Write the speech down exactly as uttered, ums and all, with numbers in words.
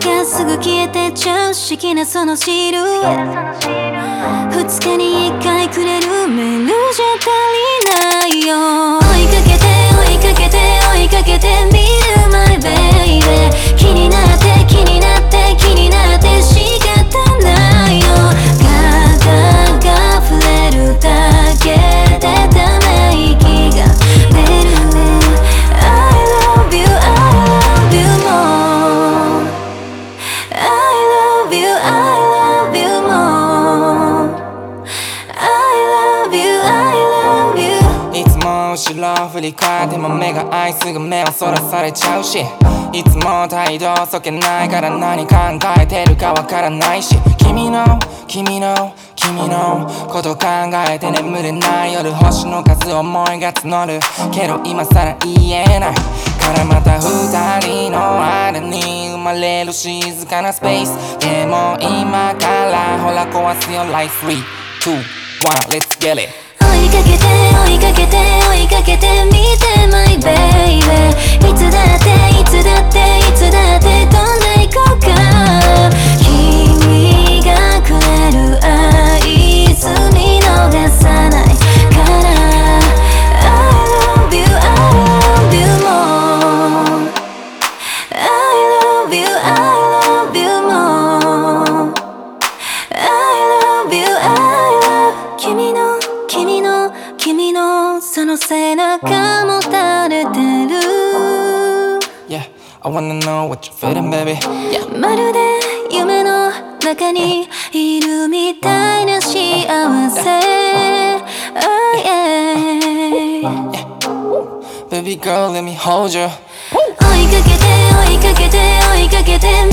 がすぐ消えてっちゃう不思議なそのシルエット二日に一回くれるメールじゃ足りないよ追いかけて追いかけて追いかけてみる My baby 気になって気になって気になって仕方ないよガガが触れるだけでため息が出る I love you I love you more I love you I love you more I love you I love you いつも後ろ振り返っても目が合いすぐ目をそらされちゃうしいつも態度そけないから何考えてるかわからないし君の君の君のこと考えて眠れない夜星の数思いが募るけど今さら言えないからまた二人の間に生まれる静かなスペースでも今からほら壊すよ Like スリー、ツー、ワン Let's get it 追いかけて追いかけて追いかけてみて My baby いつだっていつだっていつだって飛んでいこうか君がくれる合図見逃さないから I love you I love you more I love you I love you more I love you I love 君の君の君のその背中も垂れてる Yeah, I wanna know what you're feeling, baby. Yeah. まるで夢の中にいるみたいな幸せ Oh yeah, Yeah. Baby girl, let me hold you. 追いかけて追いかけて追いかけて